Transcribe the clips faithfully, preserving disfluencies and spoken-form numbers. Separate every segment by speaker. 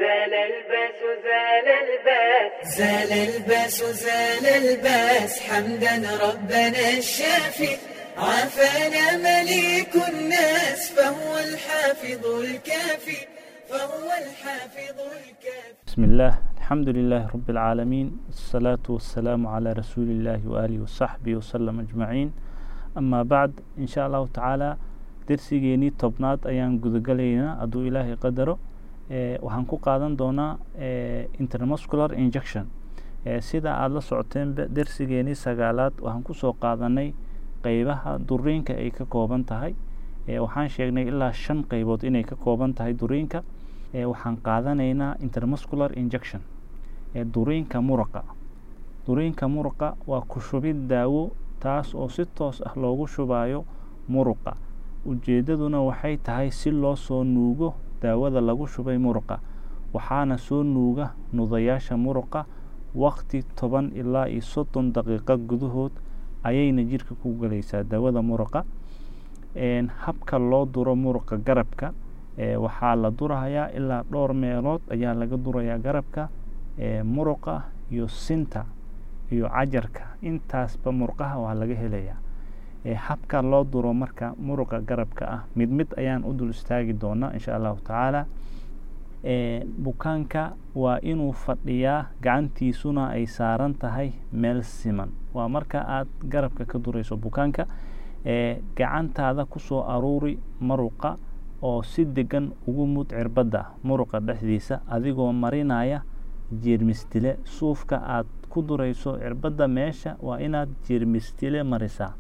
Speaker 1: زال الباس زال الباس
Speaker 2: زال الباس زال الباس حمدا ربنا الشافي عافانا مليك الناس فهو الحافظ الكافي فهو الحافظ الكافي.
Speaker 3: بسم الله الحمد لله رب العالمين الصلاة والسلام على رسول الله وآله وصحبه وسلم أجمعين. أما بعد إن شاء الله تعالى درسيجيني طبنات أيام جذقلينا أدو إلهي قدره إيه وهنكو قادن دونا إيه intermuscular injection إيه سيدا على سعتين درسيجيني سجالات وهنكو سو قادني قيبها دورين كأي كقوبان تهاي إيه وحن شيءنا إلا شن قيبات إني كقوبان تهاي دورين ك إيه وحن قادنينا intermuscular injection إيه دورين كمرقة دورين كمرقة وكشوبي داو taas oo si toos ah loogu shubayo muruqa ujeedaduna waxay tahay si loo soo nuugo daawada lagu shubay muruqa waxaana soo nuuga nudayaasha muruqa waqti toban ilaa iyo soddon daqiiqo gudahood ayayna jirka ku galaysaa daawada muruqa een habka loo duro muruqa garabka ee waxaa la durayaa ilaa dhowr meelood ayaa laga durayaa garabka ee muruqa iyo sinta iyo cajarka intaasba murqaha waa laga helayaa ee habka loo duro marka muruqa garabka ah mid mid ayaan u dul istaagi doonaa insha Allah taala. ee bukaanka waa inuu fadhiyaa gacantiisuna ay saaran tahay meel siman waa marka aad garabka ka durayso bukaanka ee gacantaada ku soo aruuri muruqa oo si degan ugu mud cirbada muruqa dhexdiisa adigoo marinaya jeermistile suufka aad ku durayso cirbada meesha waa inaad jeermistile marisaa.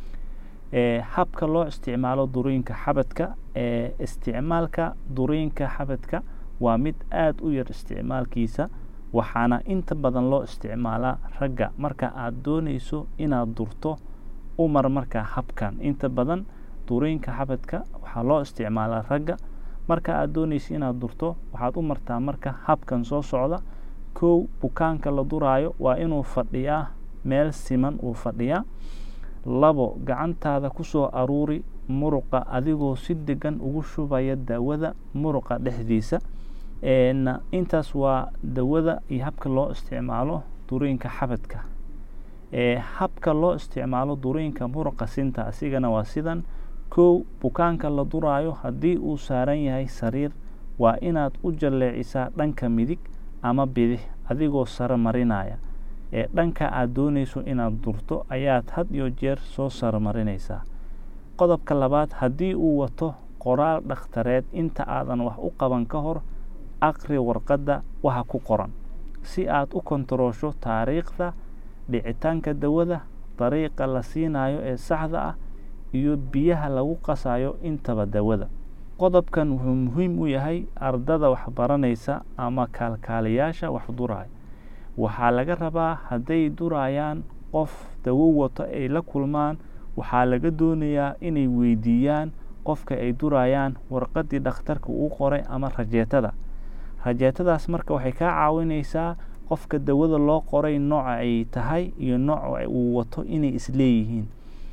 Speaker 3: ee habka loo isticmaalo duriinka xabadka ee isticmaalka duriinka xabadka waa mid aad u yar isticmaalkiisa waxaana inta badan loo isticmaalaa ragga marka aad doonayso inaad durto umar marka habkan inta badan duriinka xabadka waxaa loo isticmaalaa ragga marka aad doonayso inaad durto waxaad u martaa marka habkan soo socda. kow bukaanka la duraayo waa inuu fadhiyaa meel siman uu fadhiyaa. labo gacantaada ku soo aruuri muruqa adigoo si degan ugu shubaya daawada muruqa dhexdiisa. een intaas waa daawada iyo habka loo isticmaalo duriinka xabadka. ee habka loo isticmaalo duriinka muruqa sinta asigana waa sidan. kow bukaanka la duraayo haddii uu saaran yahay sariir waa inaad u jaleecisaa dhanka midig ama bidix adigoo sare marinaya ee dhanka aad doonayso inaad durto ayaad had iyo jeer soo sare marinaysaa. qodobka labaad haddii uu wato qoraal dhakhtareed inta aadan wax u qaban ka hor aqri warqadda waxa ku qoran si aad u kontaroosho taariikhda dhicitaanka dawada dariiqa la siinayo ee saxda ah iyo biyaha lagu qasayo intaba dawada. qodobkan wuxuu muhiim u yahay ardada wax baranaysa ama kaalkaaliyaasha wax duraya waxaa laga rabaa hadday durayaan qof dawo wato ay la kulmaan waxaa laga doonayaa inay weydiiyaan qofka ay durayaan warqadii dhakhtarka uu qoray ama rajeetada rajeetadaas marka waxay ka caawinaysaa qofka dawada loo qoray nooca ay tahay iyo nooca uu wato inay isleeyihiin.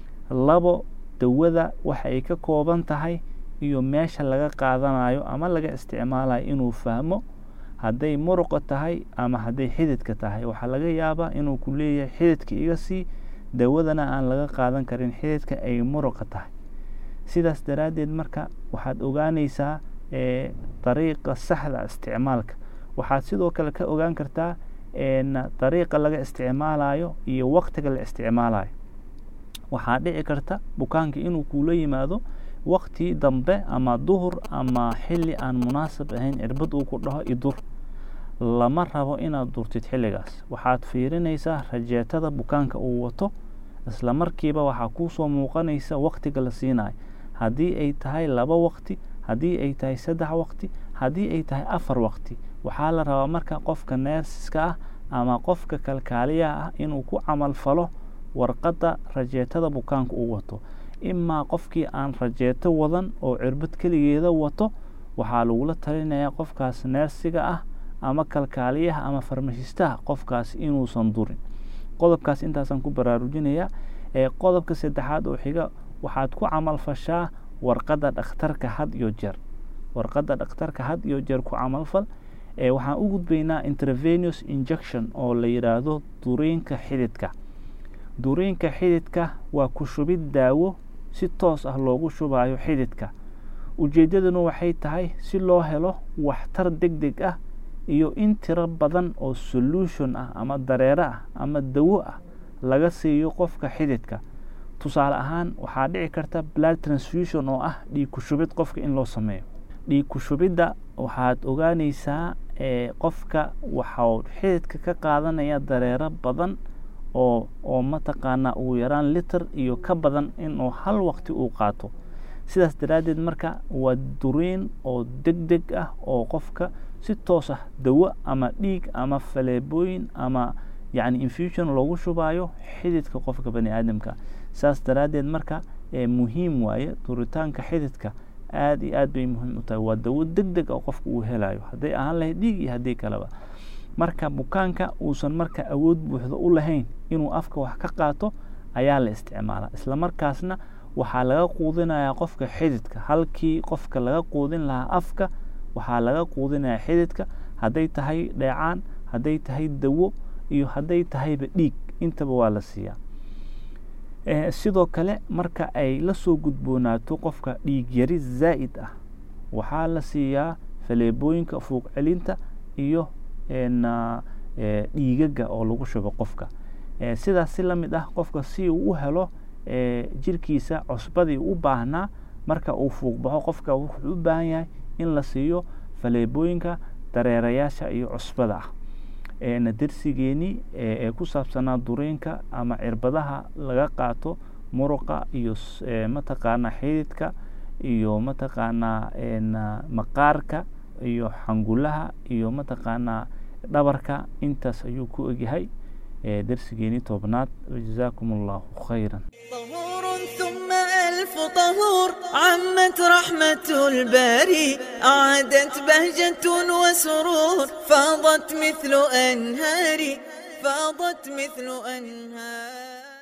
Speaker 3: labo dawada waxa ay ka kooban tahay iyo meesha laga qaadanayo ama laga isticmaalayo inuu fahmo hadday muruqa tahay ama hadday xididka tahay waxaa laga yaabaa inuu ku leeyahay xididka iga sii dawadana aan laga qaadan karin xididka ay muruqa tahay. sidaas daraaddeed marka waxaad ogaanaysaa ee dariiqa saxda isticmaalka waxaad sidoo kale ka ogaan kartaa een dariiqa laga isticmaalayo iyo waqtiga la isticmaalayo. waxaa dhici karta bukaanka inuu kula yimaado waqti dambe ama duhur ama xilli aan munaasab ahayn cirbad uu ku dhaho idur lama rabo inaad durtid xilligaas. waxaad fiirinaysaa rajeetada bukaanka uu wato isla markiiba waxaa ku soo muuqanaysa waqtiga la siinayo haddii ay tahay laba waqti haddii ay tahay saddex waqti haddii ay tahay afar waqti waxaa la rabaa marka qofka neersiska ah ama qofka kalkaaliyaha ah inuu ku camal falo warqadda rajeetada bukaanka uu wato. imaa qofkii aan rajeeto wadan oo cirbad keligeeda wato waxaa lagula talinayaa qofkaas neersiga ah ama kalkaaliyaha ama farmashistaha qofkaas inuusan durin. qodobkaas intaasaan ku baraarujinayaa. ee qodobka saddexaad oo xiga waxaad ku camal fashaa warqadda dhakhtarka had iyo jeer warqadda dhakhtarka had iyo jeer ku camal fal ee waxaan u gudbaynaa intravenous injection oo la yiraahdo dureenka xididka. dureenka xididka waa ku shubid daawo si toos ah loogu shubayo xididka. ujeedaduna waxay tahay si loo helo waxtar degdeg ah iyo in tiro badan oo solution ah ama dareere ah ama dawo ah laga siiyo qofka xididka. tusaale ahaan waxaa dhici karta blood transfusion oo ah dhiig ku shubid qofka in loo sameeyo. dhiig ku shubidda waxaad ogaanaysaa ee qofka waxaa xididka ka qaadanaya dareere badan oo oo mataqaana ugu yaraan liter iyo ka badan in uu hal waqti uu qaato. sidaas daraadeed marka waa dureen oo degdeg ah oo qofka si toos ah dawo ama dhiig ama faleebooyin ama yani infusion loogu shubayo xididka qofka bani aadamka. saas daraadeed marka ee muhiim waaye duritaanka xididka aad iyo aad bay muhiim u tahay. waa dawo degdeg oo qofka uu helayo hadday ahaan lahayd dhiig iyo haddii kaleba. marka bukaanka uusan marka awood buuxda u lahayn inuu afka wax ka qaato ayaa la isticmaalaa. isla markaasna waxaa laga quudinayaa qofka xididka halkii qofka laga quudin lahaa afka waxaa laga quudinayaa xididka. hadday tahay dheecaan, hadday tahay dawo iyo hadday tahayba dhiig intaba waa la siiyaa. ee sidoo kale marka ay la soo gudboonaato qofka dhiig yari zaa'id ah waxaa la siiyaa faleebooyinka fuuq celinta iyo een ee dhiigaga oo lagu shubo qofka. ee sidaas si la mid ah qofka si uu u helo ee jirkiisa cusbadii u baahnaa marka uu fuuq baxo qofka wuxuu u baahan yahay in la siiyo faleebooyinka dareerayaasha iyo cusbada ah. ee darsigeeni ee ku saabsanaa dureenka ama cirbadaha laga qaato muruqa iyo mataqaana xididka iyo mataqaana een maqaarka iyo xangulaha iyo mataqaana dhabarka intaas ayuu ku egyahay ee darsigeeni tobnaad. jazaakumullahu khayran.
Speaker 2: طهور ثم ألف طهور عمت رحمة الباري أعادت بهجة وسرور فاضت مثل أنهار فاضت مثل أنهار